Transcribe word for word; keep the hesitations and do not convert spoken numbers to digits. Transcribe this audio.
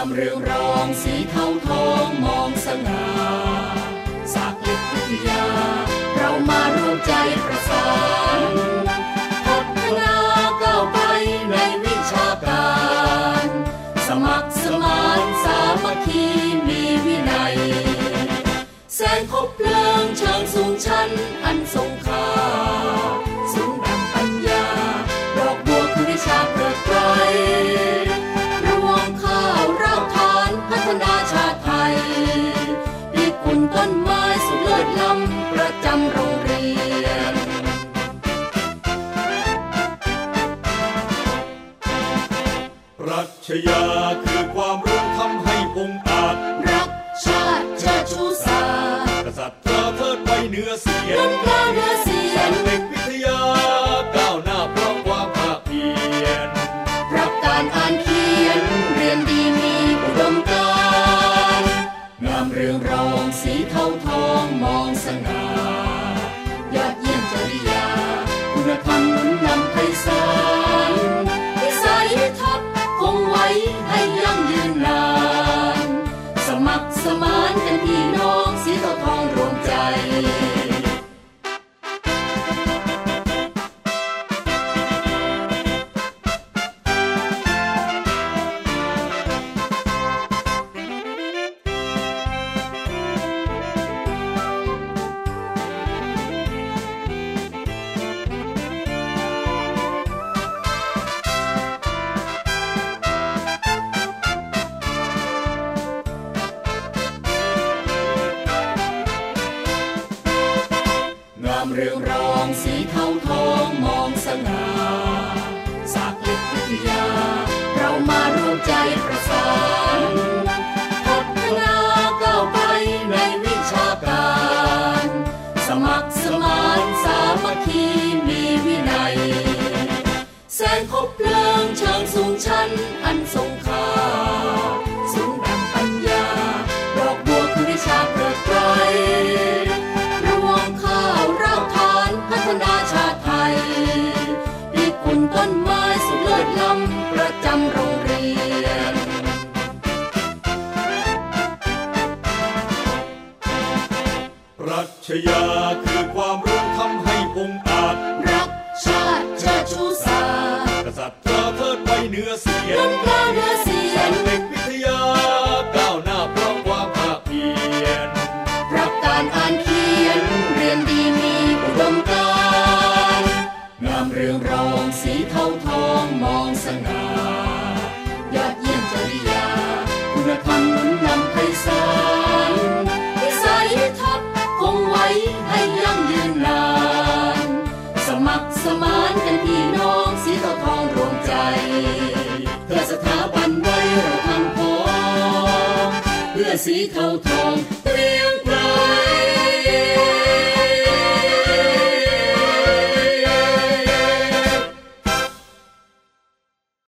ามเรืองรองสีเทาทองมองสง่าสากเล็กวิทยาเรามารวมใจประสานพัฒนาก้าวไปในวิชาการสมัครสมานสามัคคีมีวินัยแสงคบเพลิงเชิงสูงชันอันทรงค่าสูงดังปัญญาดอกบัวคือวิชาเกิดไกลรวมข้าวรากฐานพัฒนาชาติไทยปีกุ่นต้นไม้สุดเลิศล้ำประจำโรงเรียนปรัชญาคือความรู้ทำให้องค์อาจรักชาติเชิดชูศาสตร์กษัตริย์เธอเทิดไว้เหนือเสียงล้ำค่าเหนือเสียงเด็กวิทยาก้าวหน้าเพราะความภาคเพียรรักการอ่านเขียนเรียนดีมีอุดมการณ์งามเรืองรองสีเทาทองมองสง่ายอดเยี่ยมจริยาคุณธรรมหนุนนำไพศาลวิสัยทัศน์คงไว้ให้ยั่งยืนนานสมัครสมานกันพี่น้องสีเทาทองรวมใจเรืองรองสีเทาทองมองสง่าสากเล็กวิทยาเรามารวมใจประสานพัฒนาก้าวไปในวิชาการสมัครสมานสามัคคีมีวินัยแสงคบเพลิงเชิงสูงชันอันทรงค่าสูงดังปัญญาดอกบัวคือวิชาเกิดไกลพัฒนาชาติไทยปีกุ่นต้นไม้สุดเลิศล้ำประจำโรงเรียนปรัชญาคือความรู้ทำให้องค์อาจรักชาติเชิดชูศาสตร์กษัตริย์เธอเทิดไว้เหนือเสียงล้ำค่าเหนือเสียงเด็กวิทยาก้าวหน้าเพราะความภาคเพียรรักการอ่านเขียนเรียนดีมีอุดมการณ์งามเรืองรองสีเทาทองมองสง่ายอดเยี่ยมจริยาคุณธรรมหนุนนำไพศาลวิสัยทัศน์คงไว้ให้ยั่งยืนนานสมัครสมานกันพี่น้องสีเทาทองรวมใจเพื่อสถาบันไว้เราทำพ้องเพื่อสีเทาทอง